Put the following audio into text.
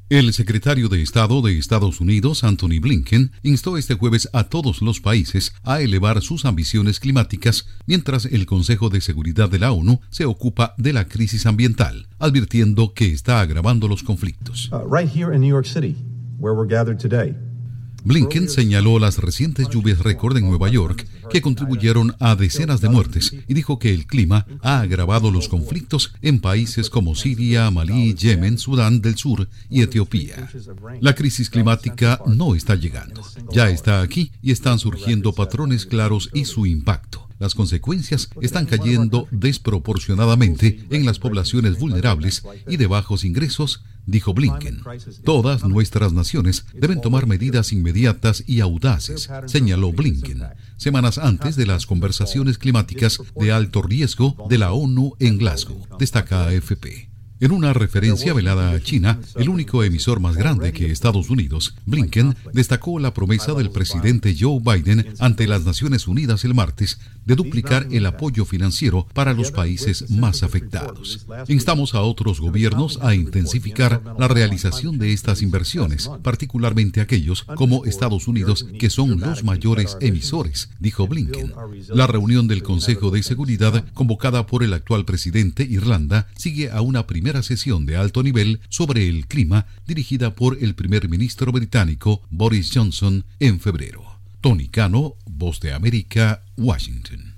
El secretario de Estado de Estados Unidos, Antony Blinken, instó este jueves a todos los países a elevar sus ambiciones climáticas mientras el Consejo de Seguridad de la ONU se ocupa de la crisis ambiental, advirtiendo que está agravando los conflictos. Right here in New York City, where we're gathered today. Blinken señaló las recientes lluvias récord en Nueva York que contribuyeron a decenas de muertes y dijo que el clima ha agravado los conflictos en países como Siria, Malí, Yemen, Sudán del Sur y Etiopía. La crisis climática no está llegando, ya está aquí y están surgiendo patrones claros y su impacto. Las consecuencias están cayendo desproporcionadamente en las poblaciones vulnerables y de bajos ingresos, dijo Blinken. Todas nuestras naciones deben tomar medidas inmediatas y audaces, señaló Blinken, semanas antes de las conversaciones climáticas de alto riesgo de la ONU en Glasgow, destaca AFP. En una referencia velada a China, el único emisor más grande que Estados Unidos, Blinken destacó la promesa del presidente Joe Biden ante las Naciones Unidas el martes de duplicar el apoyo financiero para los países más afectados. Instamos a otros gobiernos a intensificar la realización de estas inversiones, particularmente aquellos como Estados Unidos, que son los mayores emisores, dijo Blinken. La reunión del Consejo de Seguridad, convocada por el actual presidente Irlanda, sigue a una primera sesión de alto nivel sobre el clima dirigida por el primer ministro británico Boris Johnson en febrero. Tony Cano, Voz de América, Washington.